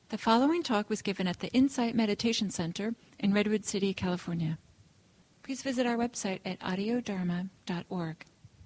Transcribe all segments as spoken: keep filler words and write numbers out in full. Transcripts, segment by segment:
The following talk was given at the Insight Meditation Center in Redwood City, California. Please visit our website at audio dharma dot org.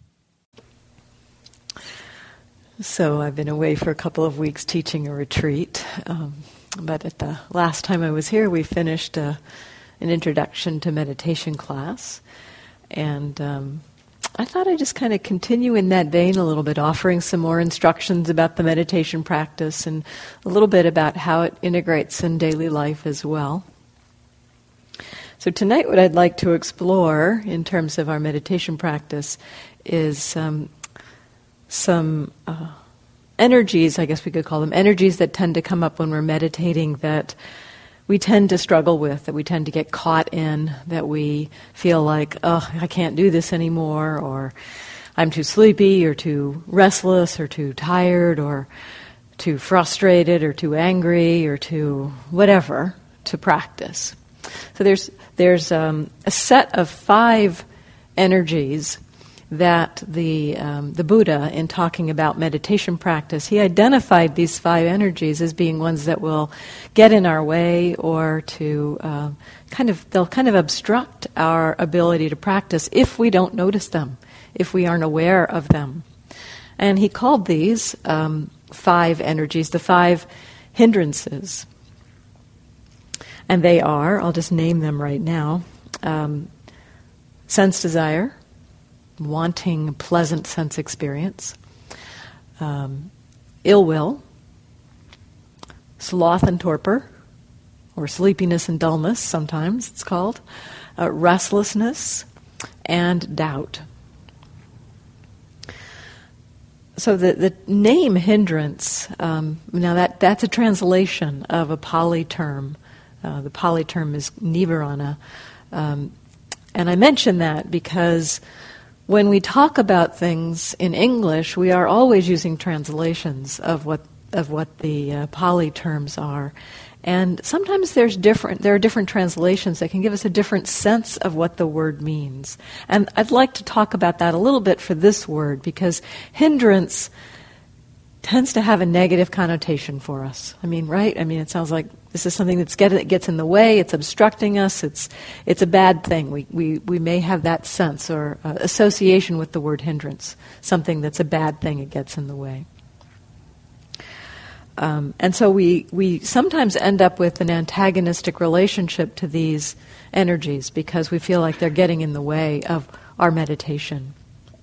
So I've been away for a couple of weeks teaching a retreat, um, but at the last time I was here, we finished uh, an introduction to meditation class, and um, I thought I'd just kind of continue in that vein a little bit, offering some more instructions about the meditation practice and a little bit about how it integrates in daily life as well. So tonight what I'd like to explore in terms of our meditation practice is um, some uh, energies, I guess we could call them, energies that tend to come up when we're meditating that we tend to struggle with, that we tend to get caught in, that we feel like, oh, I can't do this anymore, or I'm too sleepy, or too restless, or too tired, or too frustrated, or too angry, or too whatever to practice. So there's there's um, a set of five energies that the um, the Buddha, in talking about meditation practice, he identified these five energies as being ones that will get in our way, or to uh, kind of they'll kind of obstruct our ability to practice if we don't notice them, if we aren't aware of them. And he called these um, five energies the five hindrances. And they are, I'll just name them right now, um, sense desire, wanting a pleasant sense experience, um, ill will, sloth and torpor, or sleepiness and dullness sometimes it's called, uh, restlessness, and doubt. So the, the name hindrance, um, now that, that's a translation of a Pali term. Uh, the Pali term is nivarana. Um, and I mention that because when we talk about things in English, we are always using translations of what of what the uh, Pali terms are, and sometimes there's different. There are different translations that can give us a different sense of what the word means. And I'd like to talk about that a little bit for this word, because hindrance tends to have a negative connotation for us. I mean, right? I mean, it sounds like this is something that's get, that gets in the way, it's obstructing us, it's it's a bad thing. We we, we may have that sense or uh, association with the word hindrance, something that's a bad thing, it gets in the way. Um, and so we, we sometimes end up with an antagonistic relationship to these energies because we feel like they're getting in the way of our meditation.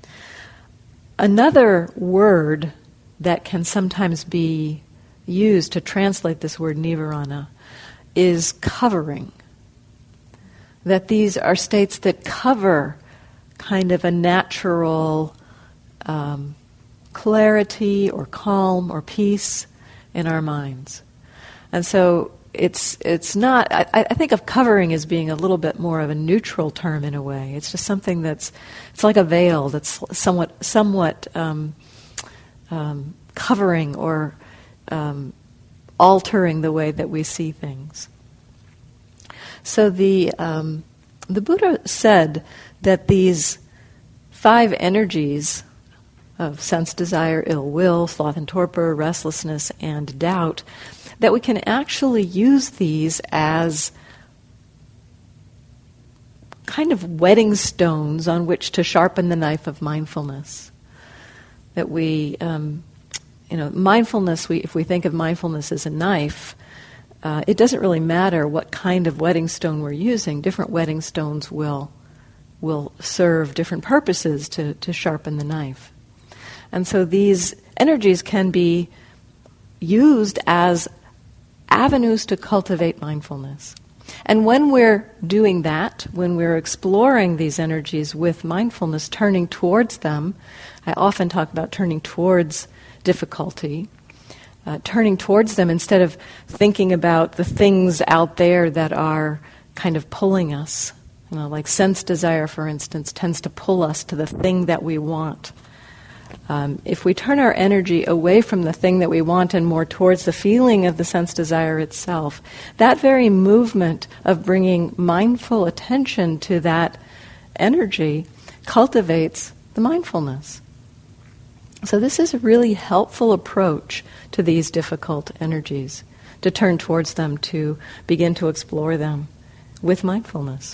Another word that can sometimes be used to translate this word nivarana is covering. That these are states that cover kind of a natural um, clarity or calm or peace in our minds. And so it's it's not, I, I think of covering as being a little bit more of a neutral term in a way. It's just something that's, it's like a veil that's somewhat, somewhat um, um, covering or um, altering the way that we see things. So the um, the Buddha said that these five energies of sense desire, ill will, sloth and torpor, restlessness, and doubt, that we can actually use these as kind of whetting stones on which to sharpen the knife of mindfulness. That we, um, you know, mindfulness, we, if we think of mindfulness as a knife, uh, it doesn't really matter what kind of whetting stone we're using. Different whetting stones will will serve different purposes to, to sharpen the knife. And so these energies can be used as avenues to cultivate mindfulness. And when we're doing that, when we're exploring these energies with mindfulness, turning towards them, I often talk about turning towards difficulty, uh, turning towards them instead of thinking about the things out there that are kind of pulling us. You know, like sense desire, for instance, tends to pull us to the thing that we want. Um, if we turn our energy away from the thing that we want and more towards the feeling of the sense desire itself, that very movement of bringing mindful attention to that energy cultivates the mindfulness. So this is a really helpful approach to these difficult energies. to turn towards them, to begin to explore them with mindfulness.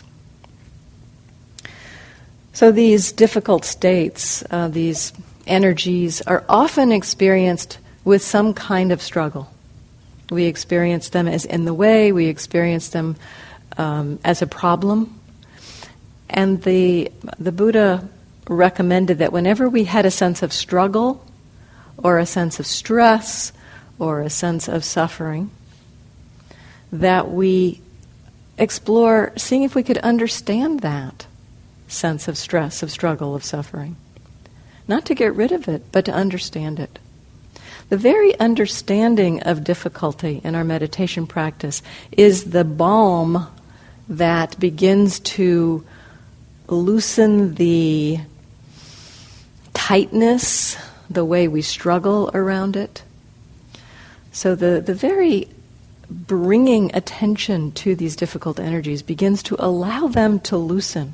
So these difficult states, uh, these energies, are often experienced with some kind of struggle. We experience them as in the way, we experience them um, as a problem. And the the Buddha recommended that whenever we had a sense of struggle, or a sense of stress, or a sense of suffering, that we explore seeing if we could understand that sense of stress, of struggle, of suffering. Not to get rid of it, but to understand it. The very understanding of difficulty in our meditation practice is the balm that begins to loosen the tightness, the way we struggle around it. So the, the very bringing attention to these difficult energies begins to allow them to loosen.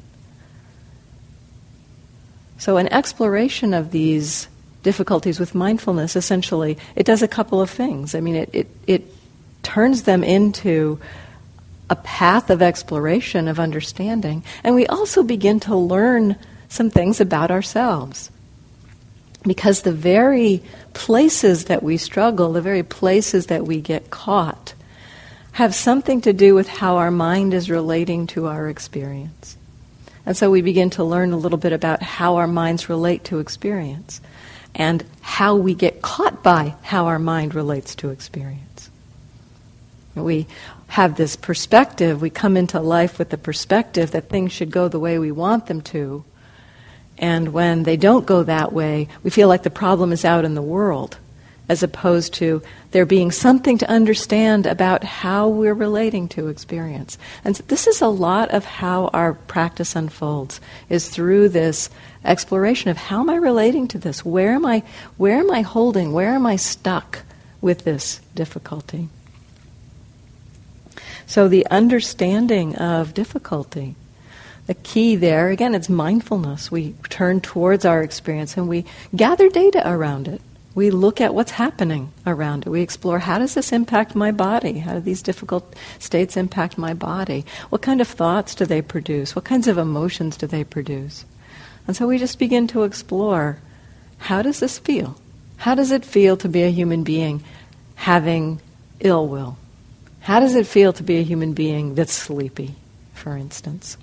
So an exploration of these difficulties with mindfulness, essentially, it does a couple of things. I mean, it, it, it turns them into a path of exploration, of understanding, and we also begin to learn some things about ourselves. Because the very places that we struggle, the very places that we get caught, have something to do with how our mind is relating to our experience. And so we begin to learn a little bit about how our minds relate to experience and how we get caught by how our mind relates to experience. We have this perspective, we come into life with the perspective that things should go the way we want them to, and when they don't go that way, we feel like the problem is out in the world, as opposed to there being something to understand about how we're relating to experience. And so this is a lot of how our practice unfolds, is through this exploration of how am I relating to this? Where am I, where am I holding? Where am I stuck with this difficulty? So the understanding of difficulty, the key there, again, it's mindfulness. We turn towards our experience and we gather data around it. We look at what's happening around it. We explore, how does this impact my body? How do these difficult states impact my body? What kind of thoughts do they produce? What kinds of emotions do they produce? And so we just begin to explore, how does this feel? How does it feel to be a human being having ill will? How does it feel to be a human being that's sleepy, for instance?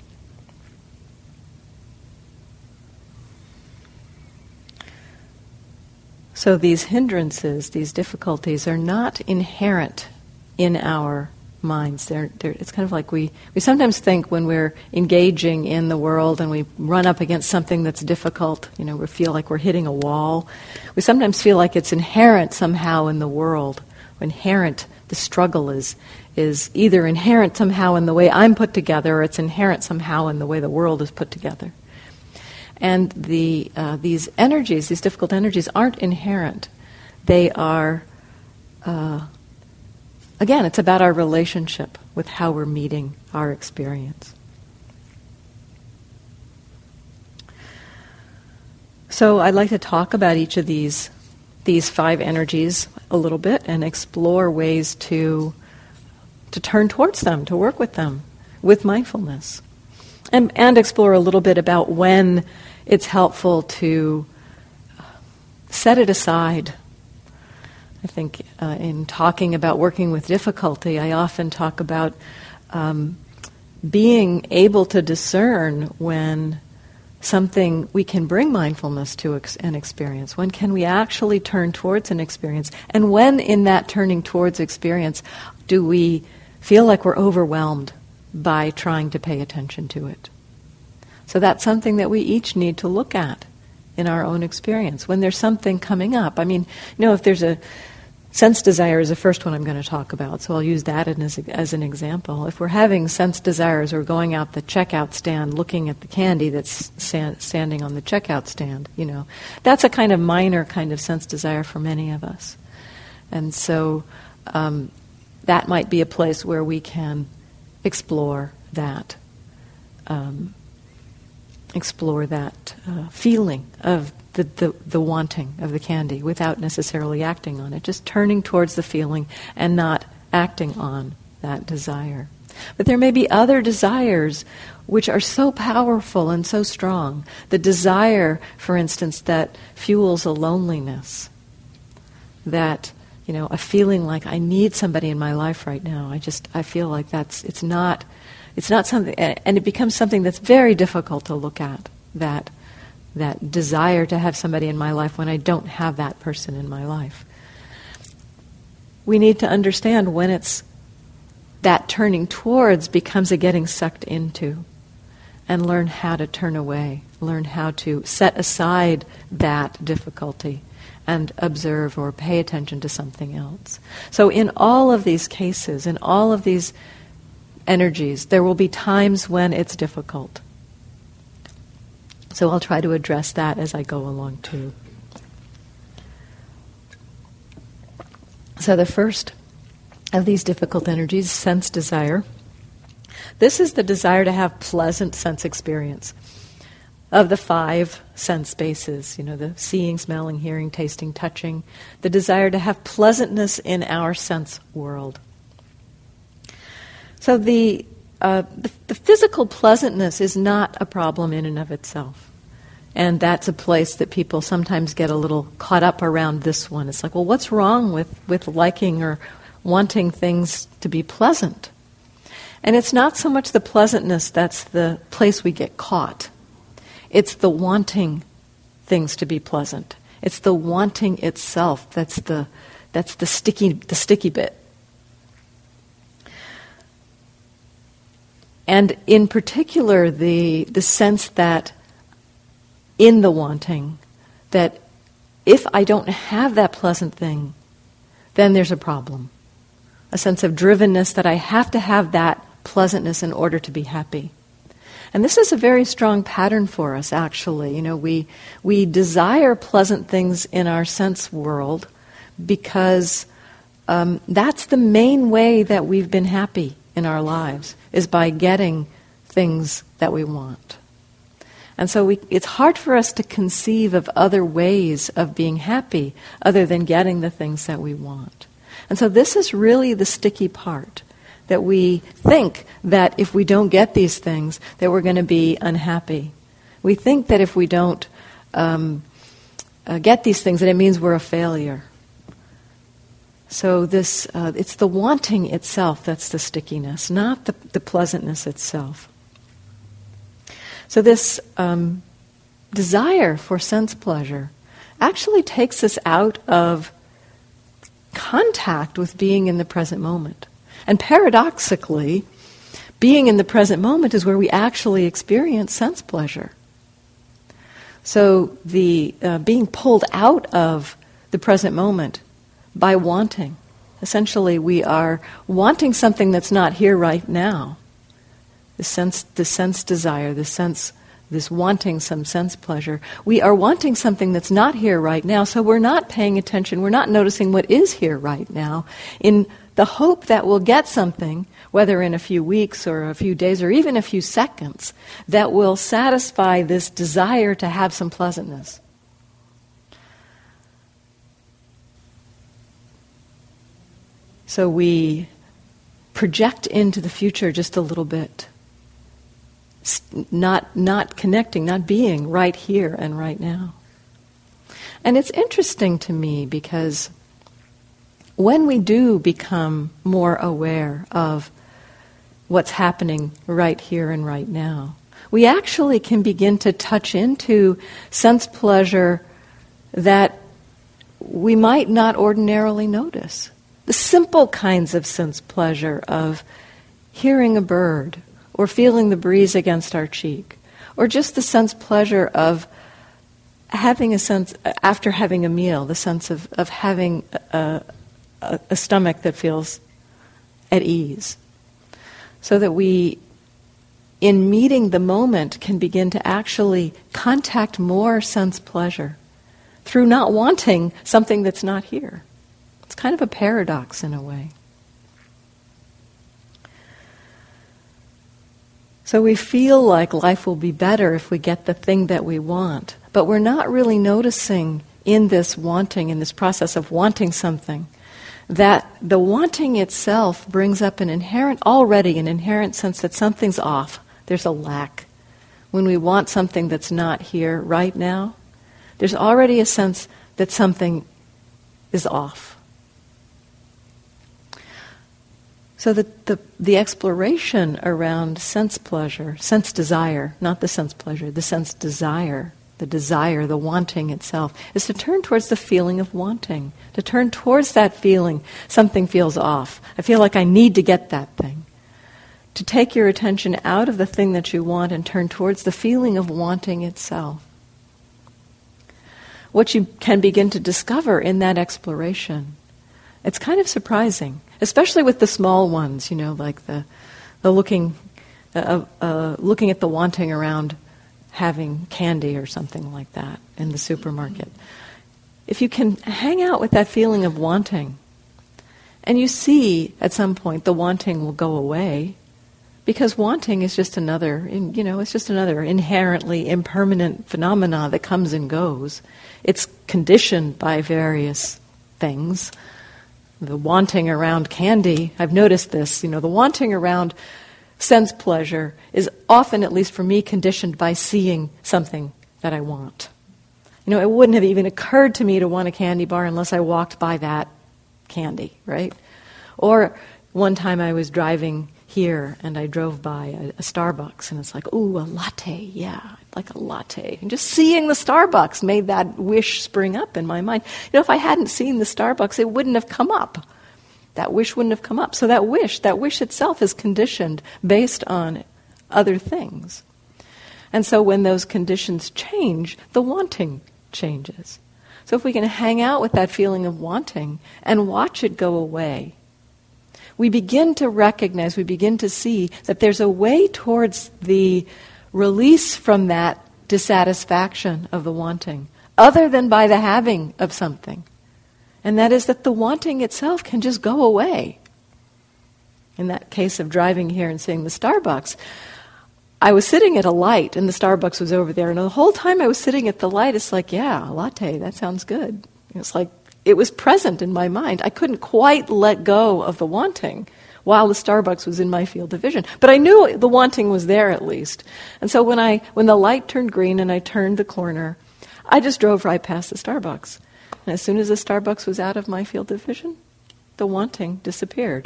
So these hindrances, these difficulties, are not inherent in our minds. They're, they're, it's kind of like we, we sometimes think when we're engaging in the world and we run up against something that's difficult, you know, we feel like we're hitting a wall. We sometimes feel like it's inherent somehow in the world. Inherent, the struggle is, is either inherent somehow in the way I'm put together, or it's inherent somehow in the way the world is put together. And the uh, these energies, these difficult energies, aren't inherent. They are, uh, again, it's about our relationship with how we're meeting our experience. So I'd like to talk about each of these these five energies a little bit and explore ways to to turn towards them, to work with them with mindfulness, and and explore a little bit about when it's helpful to set it aside. I think uh, in talking about working with difficulty, I often talk about um, being able to discern when something we can bring mindfulness to ex- an experience. When can we actually turn towards an experience? And when in that turning towards experience do we feel like we're overwhelmed by trying to pay attention to it? So that's something that we each need to look at in our own experience. When there's something coming up, I mean, you know, if there's a sense desire is the first one I'm going to talk about, so I'll use that as, as an example. If we're having sense desires or going out the checkout stand looking at the candy that's stand, standing on the checkout stand, you know, that's a kind of minor kind of sense desire for many of us. And so um, that might be a place where we can explore that. Um, explore that uh, feeling of the, the, the wanting of the candy without necessarily acting on it, just turning towards the feeling and not acting on that desire. But there may be other desires which are so powerful and so strong. The desire, for instance, that fuels a loneliness, that, you know, a feeling like I need somebody in my life right now. I just, I feel like that's, it's not, it's not something, and it becomes something that's very difficult to look at, that, that desire to have somebody in my life when I don't have that person in my life. We need to understand when it's that turning towards becomes a getting sucked into, and learn how to turn away, learn how to set aside that difficulty and observe or pay attention to something else. So in all of these cases, in all of these energies, there will be times when it's difficult. So I'll try to address that as I go along too. So the first of these difficult energies, sense desire. This is the desire to have pleasant sense experience of the five sense bases, you know, the seeing, smelling, hearing, tasting, touching, the desire to have pleasantness in our sense world. So the, uh, the, the physical pleasantness is not a problem in and of itself. And that's a place that people sometimes get a little caught up around this one. It's like, well, what's wrong with, with liking or wanting things to be pleasant? And it's not so much the pleasantness that's the place we get caught. It's the wanting things to be pleasant. It's the wanting itself that's the that's the sticky the sticky bit. And in particular, the the sense that in the wanting, that if I don't have that pleasant thing, then there's a problem. A sense of drivenness that I have to have that pleasantness in order to be happy. And this is a very strong pattern for us, actually. You know, we we desire pleasant things in our sense world because um, that's the main way that we've been happy in our lives, is by getting things that we want. And so we, it's hard for us to conceive of other ways of being happy other than getting the things that we want. And so this is really the sticky part, that we think that if we don't get these things, that we're going to be unhappy. We think that if we don't um, uh, get these things, that it means we're a failure. So this, uh, it's the wanting itself that's the stickiness, not the, the pleasantness itself. So this um, desire for sense pleasure actually takes us out of contact with being in the present moment. And paradoxically, being in the present moment is where we actually experience sense pleasure. So the uh, being pulled out of the present moment by wanting. Essentially, we are wanting something that's not here right now. The sense, the sense desire, the sense, this wanting some sense pleasure. We are wanting something that's not here right now, so we're not paying attention, we're not noticing what is here right now, in the hope that we'll get something, whether in a few weeks or a few days or even a few seconds, that will satisfy this desire to have some pleasantness. So we project into the future just a little bit, not not connecting, not being right here and right now. And it's interesting to me because when we do become more aware of what's happening right here and right now, we actually can begin to touch into sense pleasure that we might not ordinarily notice. The simple kinds of sense pleasure of hearing a bird or feeling the breeze against our cheek, or just the sense pleasure of having a sense, after having a meal, the sense of, of having a A, a stomach that feels at ease, so that we, in meeting the moment, can begin to actually contact more sense pleasure through not wanting something that's not here. It's kind of a paradox in a way. So we feel like life will be better if we get the thing that we want, but we're not really noticing in this wanting, in this process of wanting something, that the wanting itself brings up an inherent, already an inherent sense that something's off. There's a lack. When we want something that's not here right now, there's already a sense that something is off. So the, the, the exploration around sense pleasure, sense desire, not the sense pleasure, the sense desire, the desire, the wanting itself, is to turn towards the feeling of wanting, to turn towards that feeling, something feels off. I feel like I need to get that thing. To take your attention out of the thing that you want and turn towards the feeling of wanting itself. What you can begin to discover in that exploration, it's kind of surprising, especially with the small ones, you know, like the the looking, uh, uh, looking at the wanting around having candy or something like that in the supermarket. If you can hang out with that feeling of wanting, and you see at some point the wanting will go away, because wanting is just another, you know, it's just another inherently impermanent phenomena that comes and goes. It's conditioned by various things. The wanting around candy, I've noticed this, you know, the wanting around sense pleasure is often, at least for me, conditioned by seeing something that I want. You know, it wouldn't have even occurred to me to want a candy bar unless I walked by that candy, right? Or one time I was driving here and I drove by a, a Starbucks and it's like, ooh, a latte, yeah, I'd like a latte. And just seeing the Starbucks made that wish spring up in my mind. You know, if I hadn't seen the Starbucks, it wouldn't have come up. That wish wouldn't have come up. So that wish, that wish itself is conditioned based on other things. And so when those conditions change, the wanting changes. So if we can hang out with that feeling of wanting and watch it go away, we begin to recognize, we begin to see that there's a way towards the release from that dissatisfaction of the wanting, other than by the having of something. And that is that the wanting itself can just go away. In that case of driving here and seeing the Starbucks, I was sitting at a light and the Starbucks was over there. And the whole time I was sitting at the light, it's like, yeah, a latte, that sounds good. It's like, it was present in my mind. I couldn't quite let go of the wanting while the Starbucks was in my field of vision. But I knew the wanting was there at least. And so when I when the light turned green and I turned the corner, I just drove right past the Starbucks. And as soon as the Starbucks was out of my field of vision, the wanting disappeared.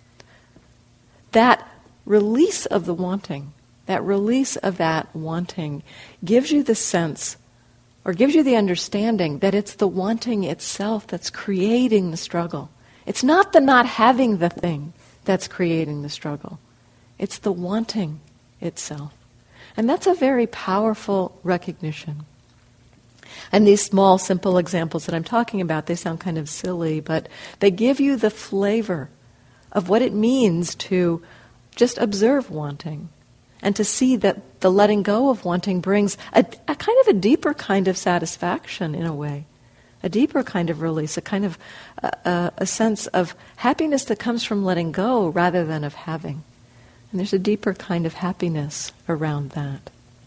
That release of the wanting, that release of that wanting gives you the sense, or gives you the understanding that it's the wanting itself that's creating the struggle. It's not the not having the thing that's creating the struggle. It's the wanting itself. And that's a very powerful recognition. And these small, simple examples that I'm talking about, they sound kind of silly, but they give you the flavor of what it means to just observe wanting and to see that the letting go of wanting brings a, a kind of a deeper kind of satisfaction in a way, a deeper kind of release, a kind of uh, a, a sense of happiness that comes from letting go rather than of having. And there's a deeper kind of happiness around that.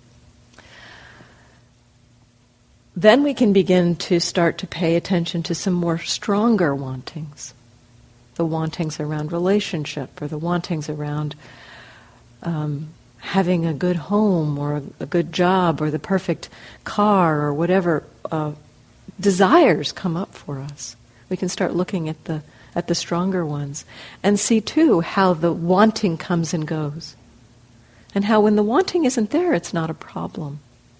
Then we can begin to start to pay attention to some more stronger wantings. The wantings around relationship, or the wantings around um, having a good home, or a, a good job, or the perfect car, or whatever uh, desires come up for us. We can start looking at the at the stronger ones and see too how the wanting comes and goes, and how when the wanting isn't there, it's not a problem.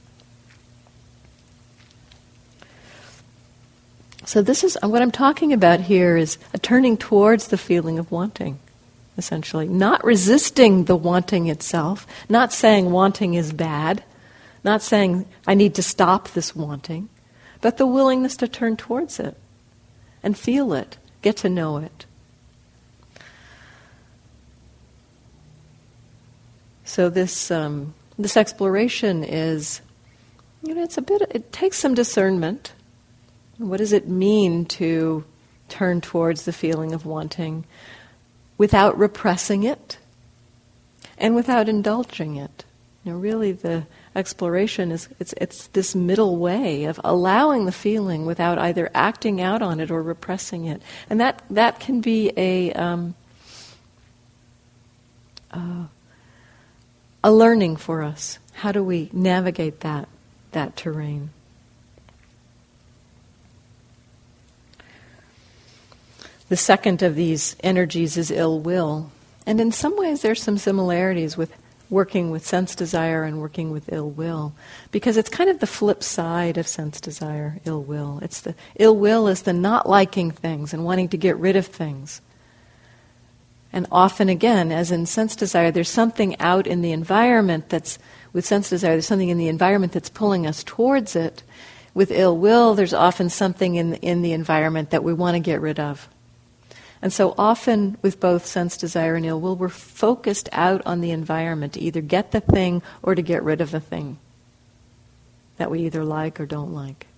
So this is, what I'm talking about here is a turning towards the feeling of wanting, essentially. Not resisting the wanting itself, not saying wanting is bad, not saying I need to stop this wanting, but the willingness to turn towards it and feel it, get to know it. So this um, this exploration is, you know, it's a bit, it takes some discernment. What does it mean to turn towards the feeling of wanting without repressing it and without indulging it? You know, really the exploration is it's it's this middle way of allowing the feeling without either acting out on it or repressing it, and that that can be a um, uh, a learning for us. How do we navigate that that terrain? The second of these energies is ill will, and in some ways there's some similarities with working with sense desire and working with ill will, because it's kind of the flip side of sense desire, ill will. It's the ill will is the not liking things and wanting to get rid of things. And often again, as in sense desire, there's something out in the environment that's, with sense desire, there's something in the environment that's pulling us towards it. With ill will, there's often something in the, in the environment that we want to get rid of. And so often with both sense desire and ill will, we're focused out on the environment to either get the thing or to get rid of the thing that we either like or don't like.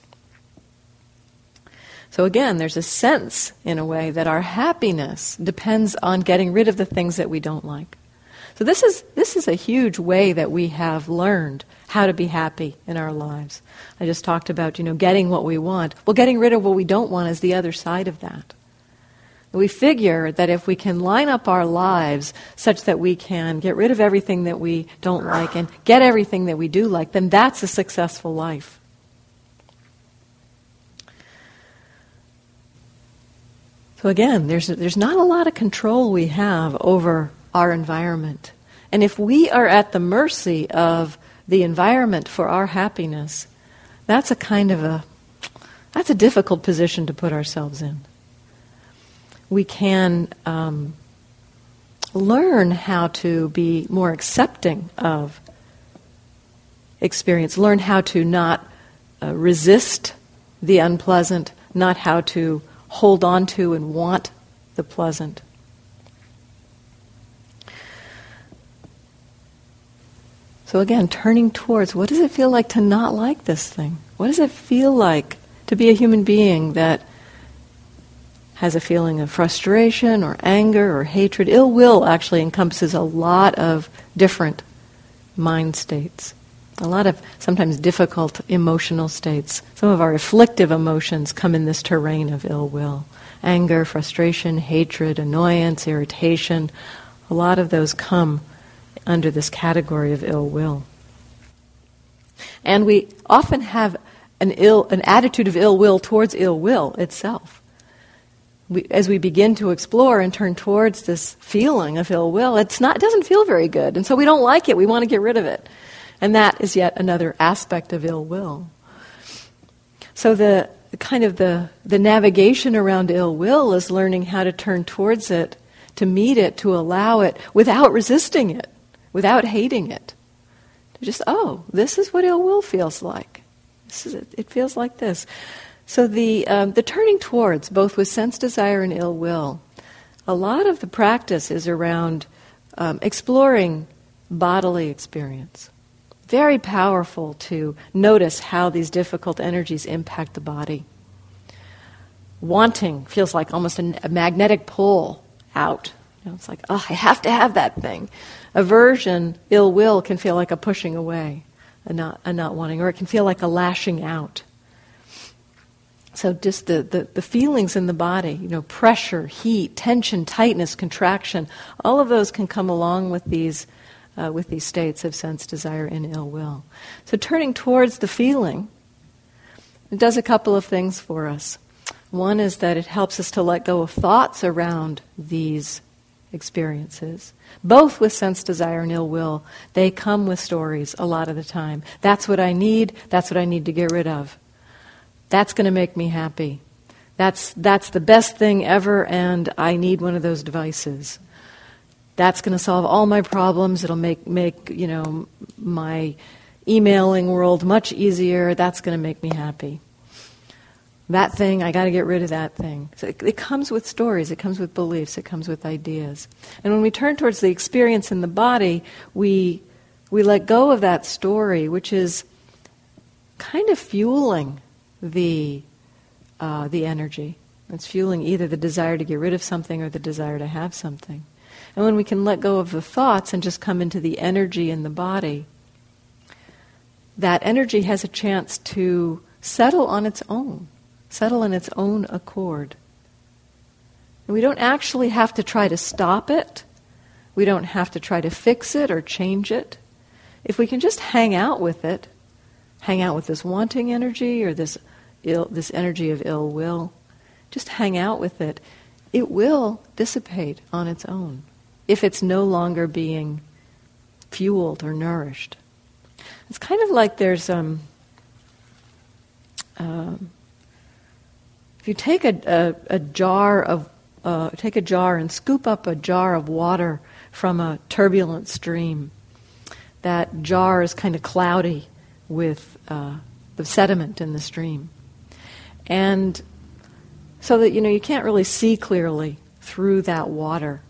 So again, there's a sense, in a way, that our happiness depends on getting rid of the things that we don't like. So this is this is a huge way that we have learned how to be happy in our lives. I just talked about, you know, getting what we want. Well, getting rid of what we don't want is the other side of that. We figure that if we can line up our lives such that we can get rid of everything that we don't like and get everything that we do like, then that's a successful life. So again, there's there's not a lot of control we have over our environment. And if we are at the mercy of the environment for our happiness, that's a kind of a that's a difficult position to put ourselves in. We can um, learn how to be more accepting of experience, learn how to not uh, resist the unpleasant, not how to hold on to and want the pleasant. So again, turning towards, what does it feel like to not like this thing? What does it feel like to be a human being that has a feeling of frustration or anger or hatred? Ill will actually encompasses a lot of different mind states, a lot of sometimes difficult emotional states. Some of our afflictive emotions come in this terrain of ill will. Anger, frustration, hatred, annoyance, irritation, a lot of those come under this category of ill will. And we often have an ill, an attitude of ill will towards ill will itself. We, as we begin to explore and turn towards this feeling of ill will, it's not, it doesn't feel very good, and so we don't like it. We want to get rid of it, and that is yet another aspect of ill will. So the kind of the the navigation around ill will is learning how to turn towards it, to meet it, to allow it, without resisting it, without hating it. To just, oh, this is what ill will feels like. This is it. It feels like this. So the um, the turning towards, both with sense desire and ill will, a lot of the practice is around um, exploring bodily experience. Very powerful to notice how these difficult energies impact the body. Wanting feels like almost a, a magnetic pull out. You know, it's like, oh, I have to have that thing. Aversion, ill will, can feel like a pushing away, a not, a not wanting, or it can feel like a lashing out. So just the, the, the feelings in the body, you know, pressure, heat, tension, tightness, contraction, all of those can come along with these uh, with these states of sense desire and ill will. So turning towards the feeling, it does a couple of things for us. One is that it helps us to let go of thoughts around these experiences. Both with sense desire and ill will, they come with stories a lot of the time. That's what I need, that's what I need to get rid of. That's going to make me happy. That's that's the best thing ever, and I need one of those devices. That's going to solve all my problems. It'll make make you know my emailing world much easier. That's going to make me happy. That thing, I got to get rid of that thing. So it, it comes with stories. It comes with beliefs. It comes with ideas. And when we turn towards the experience in the body, we we let go of that story, which is kind of fueling the uh, the energy. It's fueling either the desire to get rid of something or the desire to have something. And when we can let go of the thoughts and just come into the energy in the body, that energy has a chance to settle on its own, settle in its own accord. And we don't actually have to try to stop it. We don't have to try to fix it or change it. If we can just hang out with it, hang out with this wanting energy or this ill, this energy of ill will, just hang out with it, it will dissipate on its own if it's no longer being fueled or nourished. It's kind of like there's um, um if you take a, a, a jar of uh, take a jar and scoop up a jar of water from a turbulent stream, that jar is kind of cloudy with uh, the sediment in the stream, and so that you know you can't really see clearly through that water.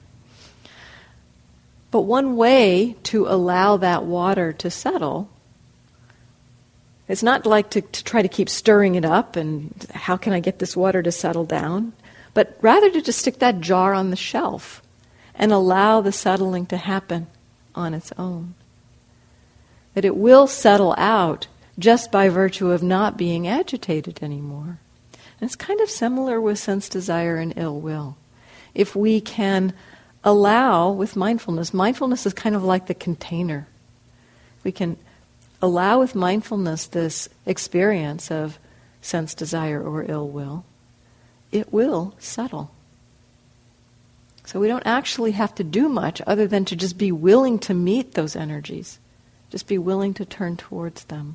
But one way to allow that water to settle, it's not like to, to try to keep stirring it up and how can I get this water to settle down, but rather to just stick that jar on the shelf and allow the settling to happen on its own. That it will settle out just by virtue of not being agitated anymore. And it's kind of similar with sense desire and ill will. If we can allow with mindfulness, mindfulness is kind of like the container. We can allow with mindfulness this experience of sense desire or ill will. It will settle. So we don't actually have to do much other than to just be willing to meet those energies. Just be willing to turn towards them.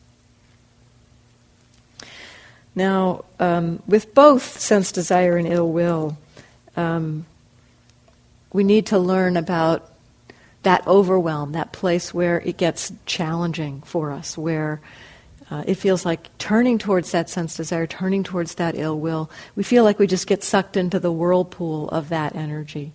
Now, um, with both sense desire and ill will, um, we need to learn about that overwhelm, that place where it gets challenging for us, where uh, it feels like turning towards that sense desire, turning towards that ill will, we feel like we just get sucked into the whirlpool of that energy.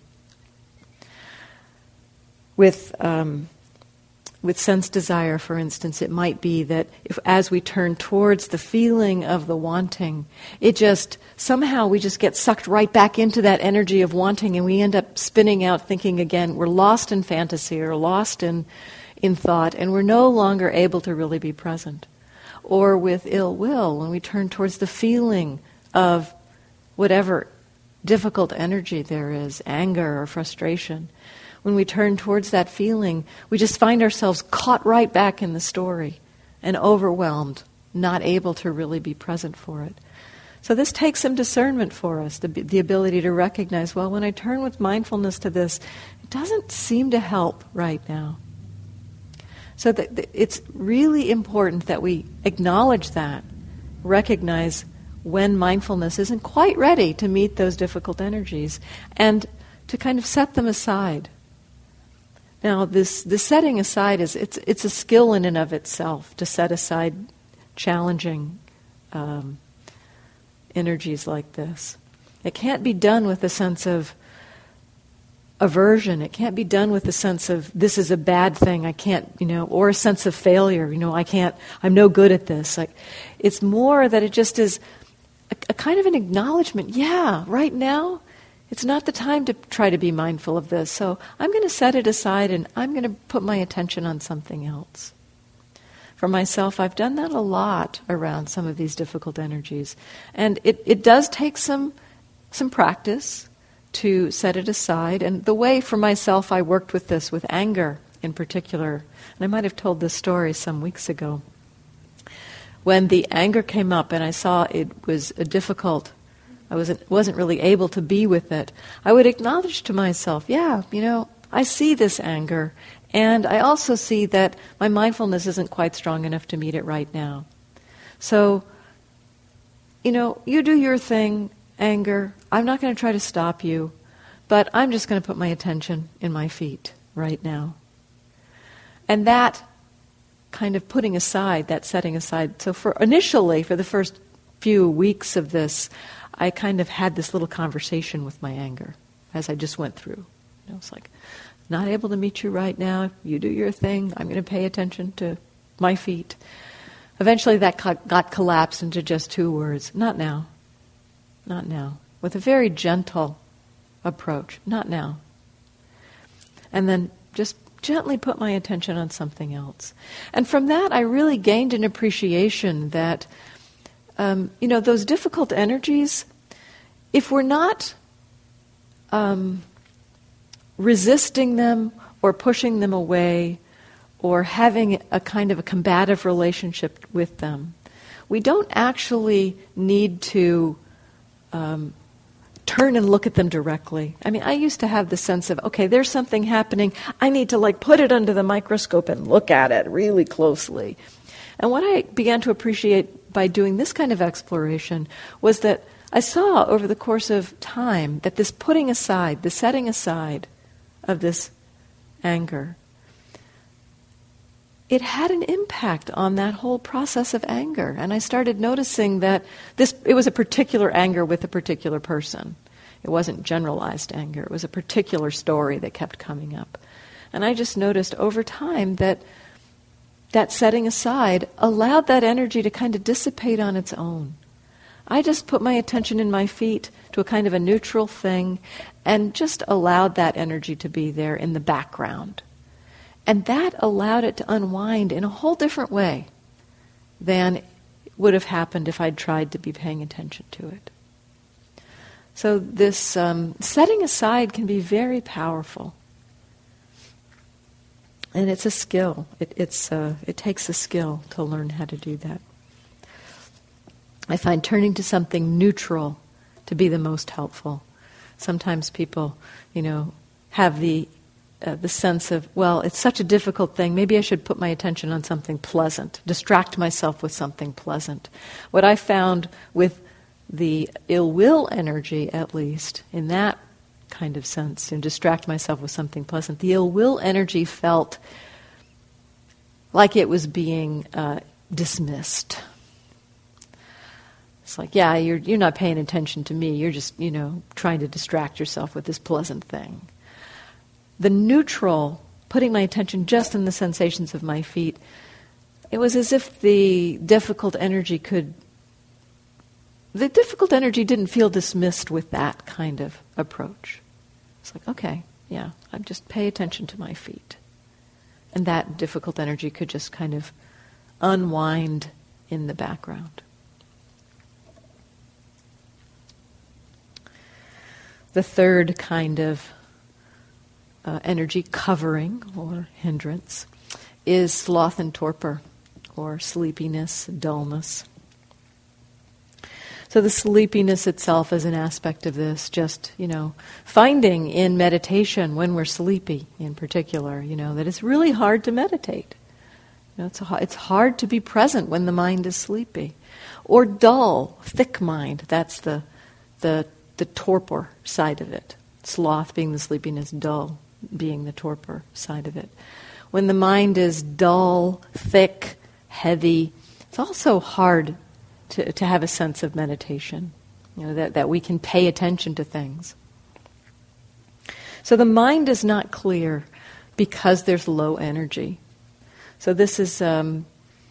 With um, with sense desire, for instance, it might be that if, as we turn towards the feeling of the wanting, it just, somehow we just get sucked right back into that energy of wanting and we end up spinning out thinking again, we're lost in fantasy or lost in, in thought and we're no longer able to really be present. Or with ill will, when we turn towards the feeling of whatever difficult energy there is, anger or frustration, when we turn towards that feeling, we just find ourselves caught right back in the story and overwhelmed, not able to really be present for it. So this takes some discernment for us, the, the ability to recognize, well, when I turn with mindfulness to this, it doesn't seem to help right now. So that it's really important that we acknowledge that, recognize when mindfulness isn't quite ready to meet those difficult energies, and to kind of set them aside. Now, this the setting aside is it's it's a skill in and of itself to set aside challenging um, energies like this. It can't be done with a sense of aversion. It can't be done with a sense of this is a bad thing. I can't, you know, or a sense of failure. You know, I can't. I'm no good at this. Like, it's more that it just is a, a kind of an acknowledgement. Yeah, right now, it's not the time to try to be mindful of this. So I'm going to set it aside and I'm going to put my attention on something else. For myself, I've done that a lot around some of these difficult energies. And it, it does take some some practice to set it aside. And the way for myself I worked with this, with anger in particular, and I might have told this story some weeks ago, when the anger came up and I saw it was a difficult I wasn't wasn't really able to be with it, I would acknowledge to myself, yeah, you know, I see this anger, and I also see that my mindfulness isn't quite strong enough to meet it right now. So, you know, you do your thing, anger. I'm not going to try to stop you, but I'm just going to put my attention in my feet right now. And that kind of putting aside, that setting aside, so for initially, for the first few weeks of this, I kind of had this little conversation with my anger as I just went through. You know, it's like, not able to meet you right now. You do your thing. I'm going to pay attention to my feet. Eventually that got collapsed into just two words. Not now. Not now. With a very gentle approach. Not now. And then just gently put my attention on something else. And from that, I really gained an appreciation that, um, you know, those difficult energies, if we're not um, resisting them or pushing them away or having a kind of a combative relationship with them, we don't actually need to um, turn and look at them directly. I mean, I used to have the sense of, okay, there's something happening. I need to like put it under the microscope and look at it really closely. And what I began to appreciate by doing this kind of exploration was that I saw over the course of time that this putting aside, the setting aside of this anger, it had an impact on that whole process of anger. And I started noticing that this it was a particular anger with a particular person. It wasn't generalized anger. It was a particular story that kept coming up. And I just noticed over time that that setting aside allowed that energy to kind of dissipate on its own. I just put my attention in my feet to a kind of a neutral thing and just allowed that energy to be there in the background. And that allowed it to unwind in a whole different way than would have happened if I'd tried to be paying attention to it. So this um, setting aside can be very powerful. And it's a skill. It, it's, uh, it takes a skill to learn how to do that. I find turning to something neutral to be the most helpful. Sometimes people, you know, have the Uh, the sense of, well, it's such a difficult thing, maybe I should put my attention on something pleasant, distract myself with something pleasant. What I found with the ill will energy, at least, in that kind of sense, and distract myself with something pleasant, the ill will energy felt like it was being uh, dismissed. It's like, yeah, you're you're not paying attention to me, you're just, you know, trying to distract yourself with this pleasant thing. The neutral, putting my attention just on the sensations of my feet, it was as if the difficult energy could, the difficult energy didn't feel dismissed with that kind of approach. It's like, okay, yeah, I just pay attention to my feet. And that difficult energy could just kind of unwind in the background. The third kind of Uh, energy covering or hindrance is sloth and torpor, or sleepiness, dullness. So the sleepiness itself is an aspect of this, just, you know, finding in meditation when we're sleepy in particular, you know, that it's really hard to meditate. You know, it's, a, it's hard to be present when the mind is sleepy. Or dull, thick mind, that's the, the, the torpor side of it. Sloth being the sleepiness, dull being the torpor side of it. When the mind is dull, thick, heavy, it's also hard to, to have a sense of meditation, you know, that, that we can pay attention to things. So the mind is not clear because there's low energy. So this is um,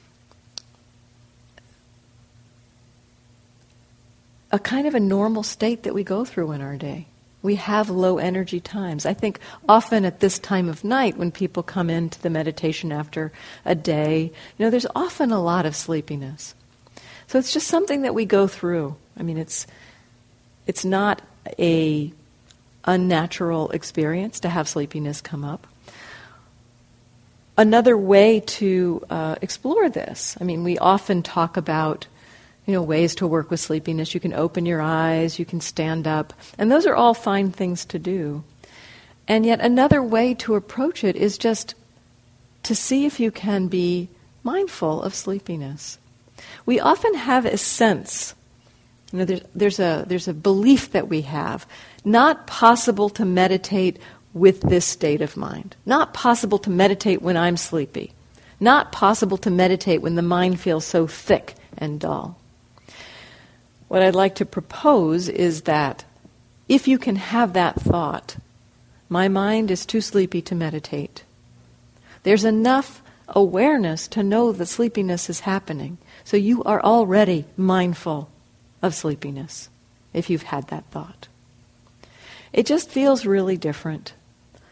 a kind of a normal state that we go through in our day. We have low energy times. I think often at this time of night when people come into the meditation after a day, you know, there's often a lot of sleepiness. So it's just something that we go through. I mean, it's it's not a unnatural experience to have sleepiness come up. Another way to uh, explore this, I mean, we often talk about, you know, ways to work with sleepiness. You can open your eyes, you can stand up, and those are all fine things to do. And yet another way to approach it is just to see if you can be mindful of sleepiness. We often have a sense, you know, there's, there's a there's a belief that we have, not possible to meditate with this state of mind, not possible to meditate when I'm sleepy, not possible to meditate when the mind feels so thick and dull. What I'd like to propose is that if you can have that thought, my mind is too sleepy to meditate, there's enough awareness to know that sleepiness is happening. So you are already mindful of sleepiness if you've had that thought. It just feels really different.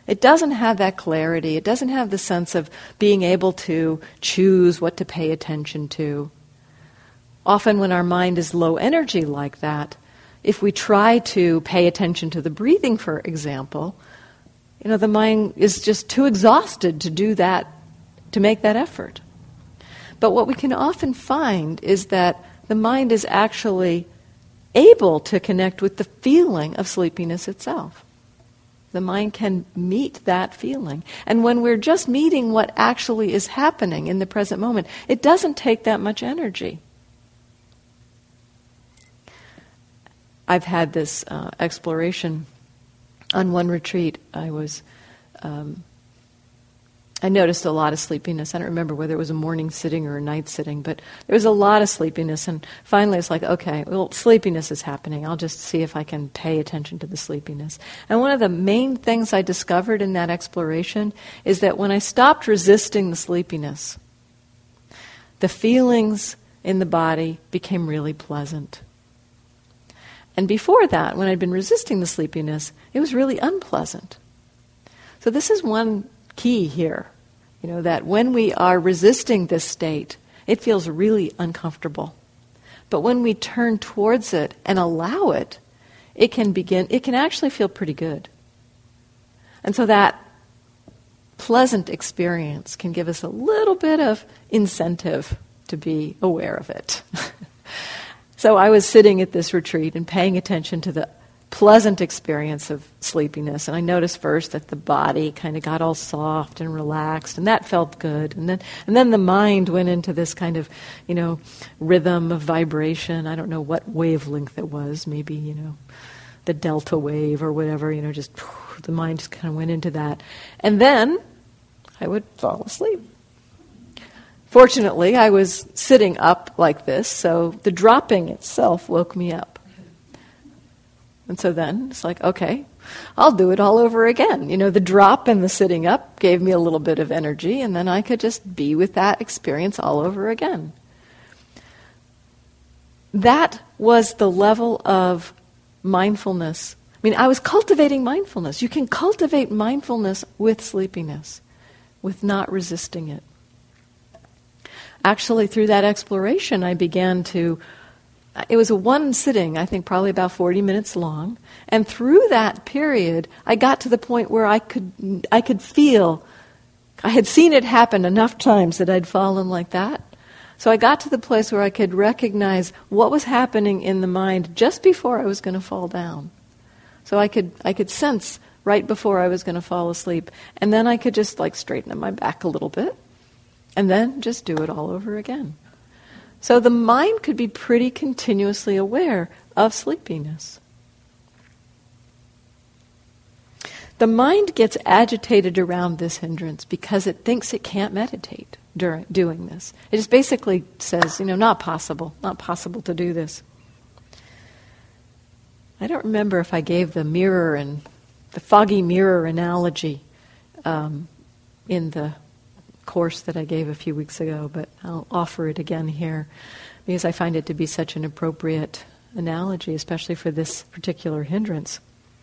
It doesn't have that clarity. It doesn't have the sense of being able to choose what to pay attention to. Often when our mind is low energy like that, if we try to pay attention to the breathing, for example, you know, the mind is just too exhausted to do that, to make that effort. But what we can often find is that the mind is actually able to connect with the feeling of sleepiness itself. The mind can meet that feeling. And when we're just meeting what actually is happening in the present moment, it doesn't take that much energy. I've had this uh, exploration on one retreat. I was, um, I noticed a lot of sleepiness. I don't remember whether it was a morning sitting or a night sitting, but there was a lot of sleepiness. And finally it's like, okay, well, sleepiness is happening. I'll just see if I can pay attention to the sleepiness. And one of the main things I discovered in that exploration is that when I stopped resisting the sleepiness, the feelings in the body became really pleasant. And before that, when I'd been resisting the sleepiness, it was really unpleasant. So this is one key here, you know, that when we are resisting this state, it feels really uncomfortable. But when we turn towards it and allow it, it can begin, it can actually feel pretty good. And so that pleasant experience can give us a little bit of incentive to be aware of it. So I was sitting at this retreat and paying attention to the pleasant experience of sleepiness, and I noticed first that the body kind of got all soft and relaxed, and that felt good. And then, and then the mind went into this kind of, you know, rhythm of vibration. I don't know what wavelength it was. Maybe, you know, the delta wave or whatever. You know, just the mind just kind of went into that, and then I would fall asleep. Fortunately, I was sitting up like this, so the dropping itself woke me up. And so then it's like, okay, I'll do it all over again. You know, the drop and the sitting up gave me a little bit of energy, and then I could just be with that experience all over again. That was the level of mindfulness. I mean, I was cultivating mindfulness. You can cultivate mindfulness with sleepiness, with not resisting it. Actually, through that exploration, I began to, it was a one sitting, I think probably about forty minutes long, and through that period, I got to the point where I could, I could feel, I had seen it happen enough times that I'd fallen like that. So I got to the place where I could recognize what was happening in the mind just before I was going to fall down. So I could, I could sense right before I was going to fall asleep, and then I could just like straighten up my back a little bit. And then just do it all over again. So the mind could be pretty continuously aware of sleepiness. The mind gets agitated around this hindrance because it thinks it can't meditate during doing this. It just basically says, you know, not possible, not possible to do this. I don't remember if I gave the mirror and the foggy mirror analogy um, in the course that I gave a few weeks ago, but I'll offer it again here because I find it to be such an appropriate analogy, especially for this particular hindrance.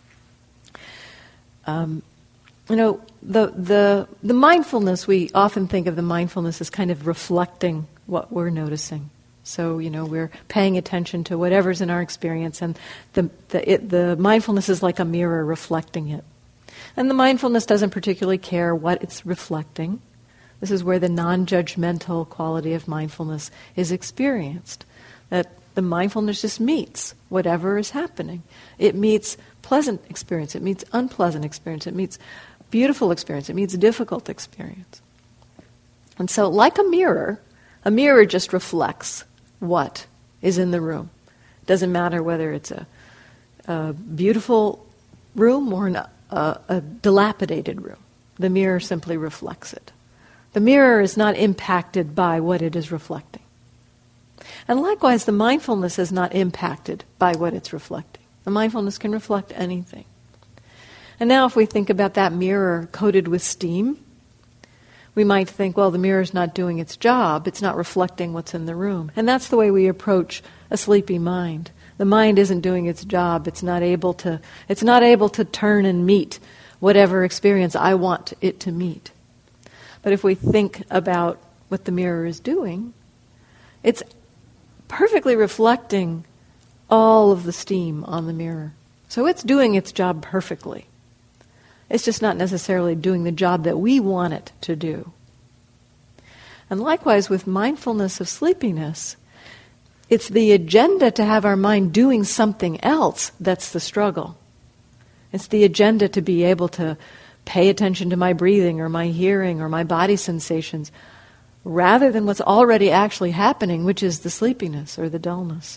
Um, you know, the the the mindfulness, we often think of the mindfulness as kind of reflecting what we're noticing. So, you know, we're paying attention to whatever's in our experience, and the the it, the mindfulness is like a mirror reflecting it. And the mindfulness doesn't particularly care what it's reflecting. This is where the non-judgmental quality of mindfulness is experienced. That the mindfulness just meets whatever is happening. It meets pleasant experience. It meets unpleasant experience. It meets beautiful experience. It meets difficult experience. And so, like a mirror, a mirror just reflects what is in the room. It doesn't matter whether it's a, a beautiful room or an, a, a dilapidated room. The mirror simply reflects it. The mirror is not impacted by what it is reflecting. And likewise, the mindfulness is not impacted by what it's reflecting. The mindfulness can reflect anything. And now if we think about that mirror coated with steam, we might think, well, the mirror is not doing its job. It's not reflecting what's in the room. And that's the way we approach a sleepy mind. The mind isn't doing its job. It's not able to, it's not able to turn and meet whatever experience I want it to meet. But if we think about what the mirror is doing, it's perfectly reflecting all of the steam on the mirror. So it's doing its job perfectly. It's just not necessarily doing the job that we want it to do. And likewise with mindfulness of sleepiness, it's the agenda to have our mind doing something else that's the struggle. It's the agenda to be able to pay attention to my breathing or my hearing or my body sensations rather than what's already actually happening, which is the sleepiness or the dullness.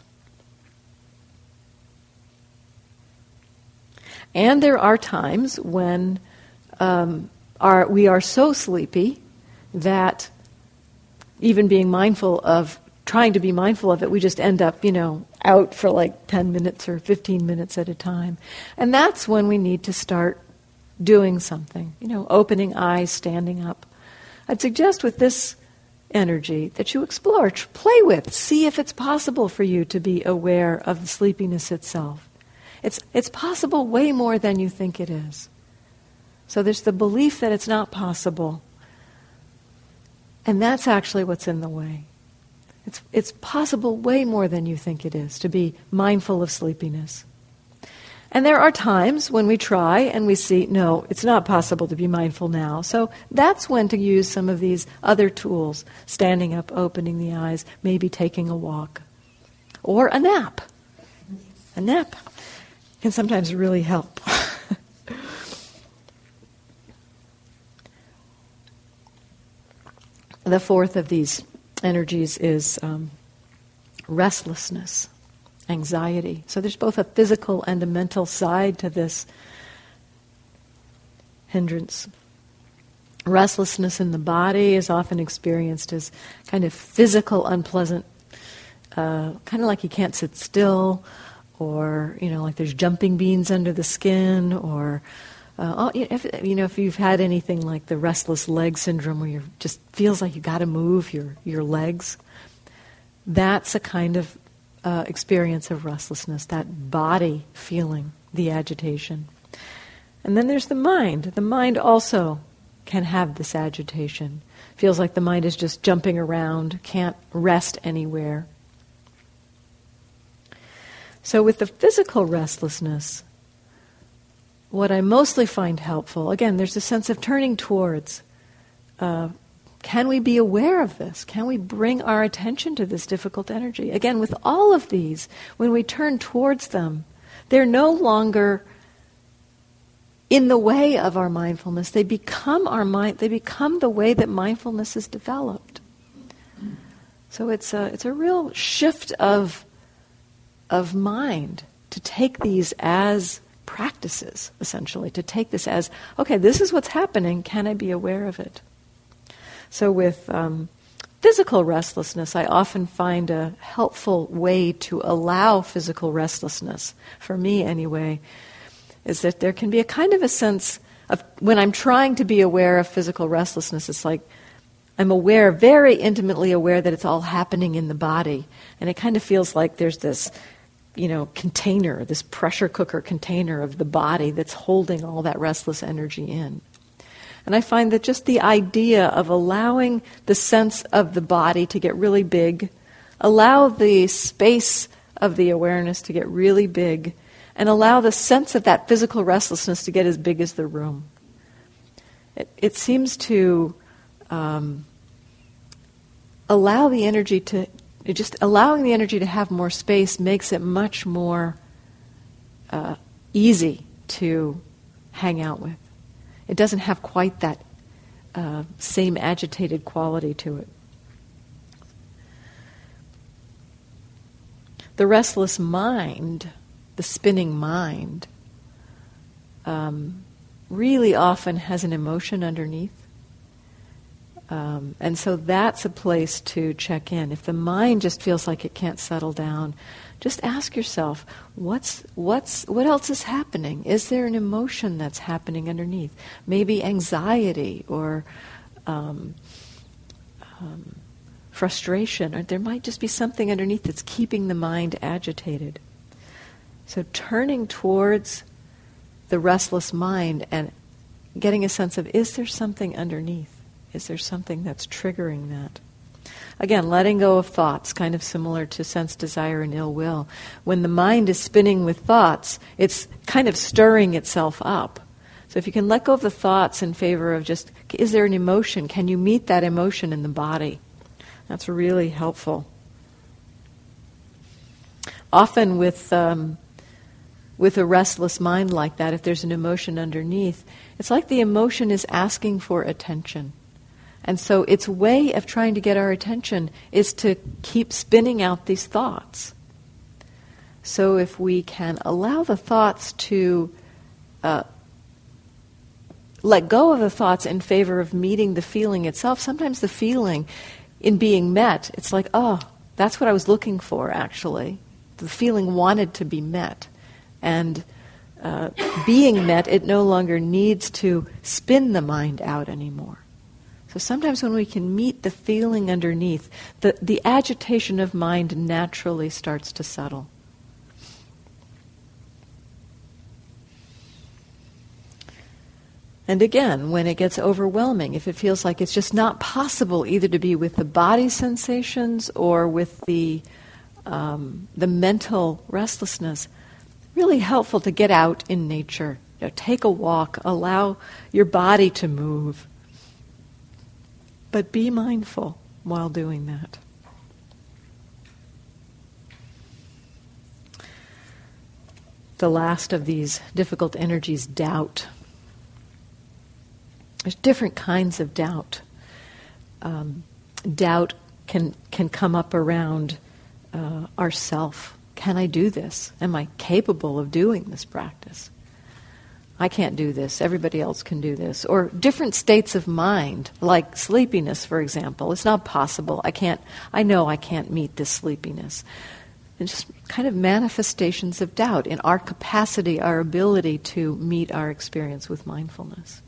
And there are times when um, our, we are so sleepy that even being mindful of, trying to be mindful of it, we just end up, you know, out for like ten minutes or fifteen minutes at a time. And that's when we need to start doing something, you know, opening eyes, standing up. I'd suggest with this energy that you explore, play with, see if it's possible for you to be aware of the sleepiness itself. It's, it's possible way more than you think it is. So there's the belief that it's not possible. And that's actually what's in the way. It's, it's possible way more than you think it is to be mindful of sleepiness. And there are times when we try and we see, no, it's not possible to be mindful now. So that's when to use some of these other tools, standing up, opening the eyes, maybe taking a walk. Or a nap. A nap can sometimes really help. The fourth of these energies is um, restlessness, anxiety. So there's both a physical and a mental side to this hindrance. Restlessness in the body is often experienced as kind of physical, unpleasant, uh, kind of like you can't sit still, or, you know, like there's jumping beans under the skin, or Uh, if, you know, if you've had anything like the restless leg syndrome where you just feels like you got to move your, your legs, that's a kind of uh, experience of restlessness, that body feeling the agitation. And then there's the mind. The mind also can have this agitation. Feels like the mind is just jumping around, can't rest anywhere. So with the physical restlessness, what I mostly find helpful, again, there's a sense of turning towards. Uh, can we be aware of this? Can we bring our attention to this difficult energy? Again, with all of these, when we turn towards them, they're no longer in the way of our mindfulness. They become our mind. They become the way that mindfulness is developed. So it's a it's a real shift of of mind to take these as practices, essentially, to take this as, okay, this is what's happening, can I be aware of it? So with um, physical restlessness, I often find a helpful way to allow physical restlessness, for me anyway, is that there can be a kind of a sense of, when I'm trying to be aware of physical restlessness, it's like I'm aware, very intimately aware that it's all happening in the body, and it kind of feels like there's this, you know, container, this pressure cooker container of the body that's holding all that restless energy in. And I find that just the idea of allowing the sense of the body to get really big, allow the space of the awareness to get really big, and allow the sense of that physical restlessness to get as big as the room. It, it seems to um, allow the energy to It just allowing the energy to have more space makes it much more uh, easy to hang out with. It doesn't have quite that uh, same agitated quality to it. The restless mind, the spinning mind, um, really often has an emotion underneath. Um, and so that's a place to check in. If the mind just feels like it can't settle down, just ask yourself, what's what's what else is happening? Is there an emotion that's happening underneath? Maybe anxiety or um, um, frustration, or there might just be something underneath that's keeping the mind agitated. So turning towards the restless mind and getting a sense of, is there something underneath? Is there something that's triggering that? Again, letting go of thoughts, kind of similar to sense, desire, and ill will. When the mind is spinning with thoughts, it's kind of stirring itself up. So if you can let go of the thoughts in favor of just, is there an emotion? Can you meet that emotion in the body? That's really helpful. Often with um, with a restless mind like that, if there's an emotion underneath, it's like the emotion is asking for attention. And so its way of trying to get our attention is to keep spinning out these thoughts. So if we can allow the thoughts to uh, let go of the thoughts in favor of meeting the feeling itself, sometimes the feeling in being met, it's like, oh, that's what I was looking for, actually. The feeling wanted to be met. And uh, being met, it no longer needs to spin the mind out anymore. So sometimes when we can meet the feeling underneath, the, the agitation of mind naturally starts to settle. And again, when it gets overwhelming, if it feels like it's just not possible either to be with the body sensations or with the um, the mental restlessness, really helpful to get out in nature. You know, take a walk, allow your body to move. But be mindful while doing that. The last of these difficult energies, doubt. There's different kinds of doubt. Um, doubt can can come up around uh, ourself. Can I do this? Am I capable of doing this practice? I can't do this. Everybody else can do this. Or different states of mind, like sleepiness, for example. It's not possible. I can't. I know I can't meet this sleepiness. And just kind of manifestations of doubt in our capacity, our ability to meet our experience with mindfulness.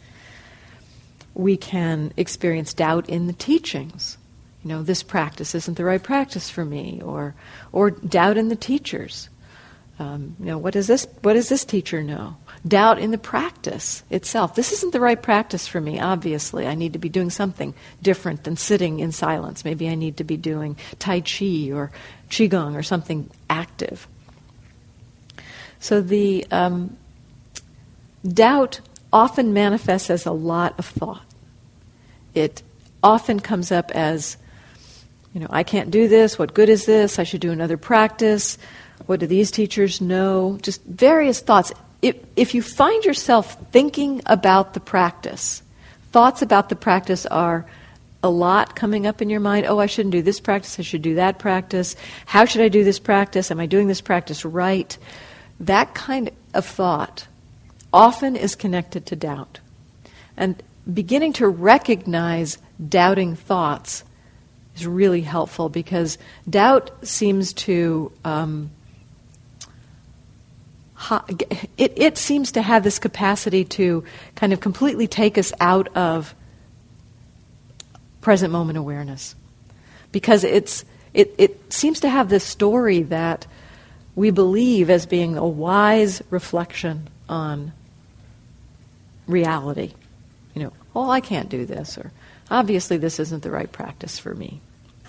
We can experience doubt in the teachings. You know, this practice isn't the right practice for me, or or doubt in the teachers. Um, you know, what does this what does this teacher know? Doubt in the practice itself. This isn't the right practice for me, obviously. I need to be doing something different than sitting in silence. Maybe I need to be doing Tai Chi or Qigong or something active. So the um, doubt often manifests as a lot of thought. It often comes up as, you know, I can't do this. What good is this? I should do another practice. What do these teachers know? Just various thoughts. If, if you find yourself thinking about the practice, thoughts about the practice are a lot coming up in your mind. Oh, I shouldn't do this practice. I should do that practice. How should I do this practice? Am I doing this practice right? That kind of thought often is connected to doubt. And beginning to recognize doubting thoughts is really helpful, because doubt seems to um, ha- it, it seems to have this capacity to kind of completely take us out of present moment awareness, because it's it, it seems to have this story that we believe as being a wise reflection on reality. You know, oh, I can't do this, or obviously this isn't the right practice for me.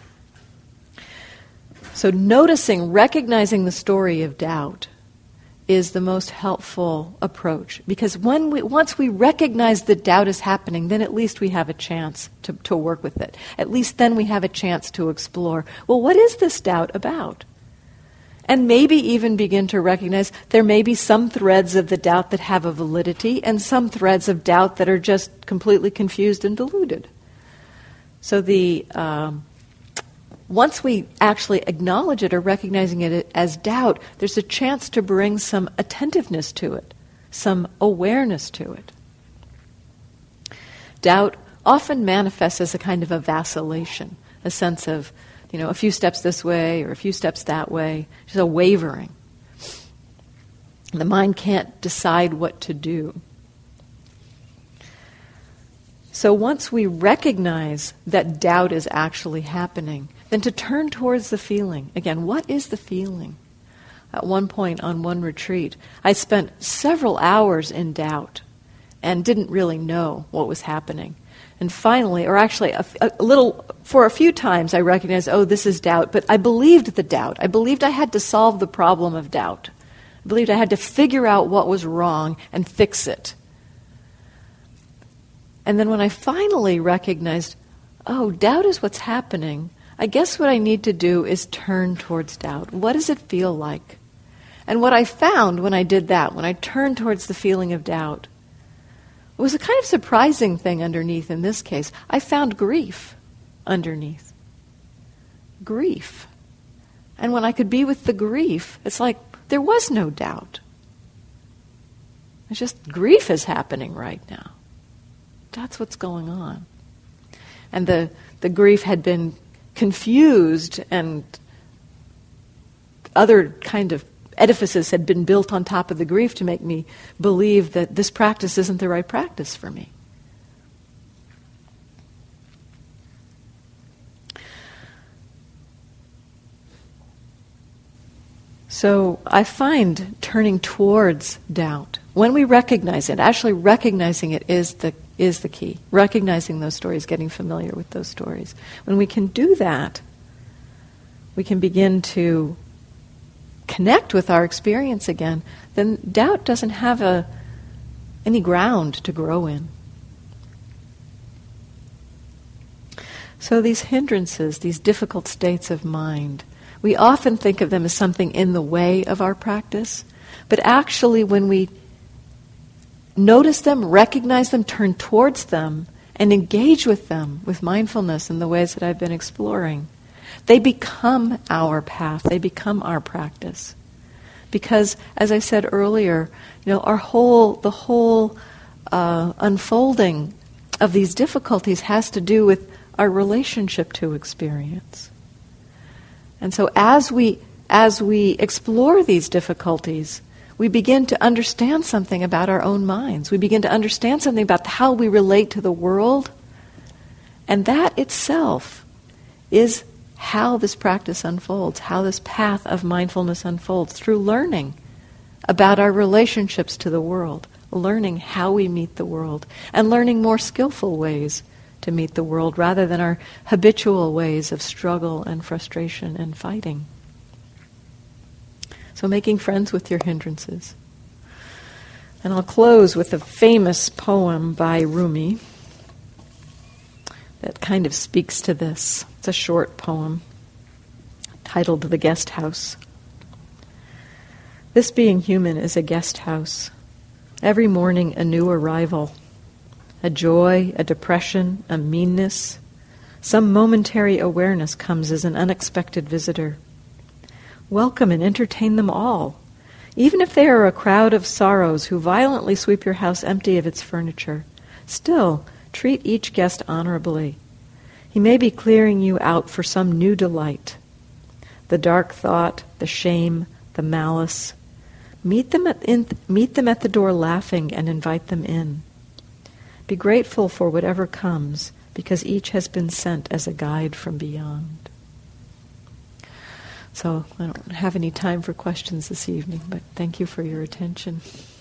So noticing, recognizing the story of doubt is the most helpful approach, because when we, once we recognize that doubt is happening, then at least we have a chance to, to work with it. At least then we have a chance to explore, well, what is this doubt about? And maybe even begin to recognize there may be some threads of the doubt that have a validity and some threads of doubt that are just completely confused and deluded. So the um, once we actually acknowledge it or recognizing it as doubt, there's a chance to bring some attentiveness to it, some awareness to it. Doubt often manifests as a kind of a vacillation, a sense of, you know, a few steps this way or a few steps that way, just a wavering. The mind can't decide what to do. So once we recognize that doubt is actually happening, then to turn towards the feeling. Again, what is the feeling? At one point on one retreat, I spent several hours in doubt. and didn't really know what was happening. And finally, or actually a, a little, for a few times I recognized, oh, this is doubt, but I believed the doubt. I believed I had to solve the problem of doubt. I believed I had to figure out what was wrong and fix it. And then when I finally recognized, oh, doubt is what's happening, I guess what I need to do is turn towards doubt. What does it feel like? And what I found when I did that, when I turned towards the feeling of doubt, it was a kind of surprising thing underneath in this case. I found grief underneath. Grief. And when I could be with the grief, it's like there was no doubt. It's just grief is happening right now. That's what's going on. And the, the grief had been confused, and other kind of edifices had been built on top of the grief to make me believe that this practice isn't the right practice for me. So I find turning towards doubt, when we recognize it, actually recognizing it is the is the key. Recognizing those stories, getting familiar with those stories. When we can do that, we can begin to connect with our experience again, then doubt doesn't have a any ground to grow in. So these hindrances, these difficult states of mind, we often think of them as something in the way of our practice, but actually when we notice them, recognize them, turn towards them, and engage with them with mindfulness in the ways that I've been exploring, they become our path, they become our practice. Because, as I said earlier, you know, our whole, the whole uh, unfolding of these difficulties has to do with our relationship to experience. And so as we as we explore these difficulties, we begin to understand something about our own minds. We begin to understand something about how we relate to the world. And that itself is how this practice unfolds, how this path of mindfulness unfolds, through learning about our relationships to the world, learning how we meet the world, and learning more skillful ways to meet the world rather than our habitual ways of struggle and frustration and fighting. So making friends with your hindrances. And I'll close with a famous poem by Rumi that kind of speaks to this. It's a short poem titled The Guest House. This being human is a guest house. Every morning a new arrival. A joy, a depression, a meanness. Some momentary awareness comes as an unexpected visitor. Welcome and entertain them all, even if they are a crowd of sorrows who violently sweep your house empty of its furniture. Still, treat each guest honorably. He may be clearing you out for some new delight. The dark thought, the shame, the malice. Meet them at, in, meet them at the door laughing and invite them in. Be grateful for whatever comes, because each has been sent as a guide from beyond. So I don't have any time for questions this evening, but thank you for your attention.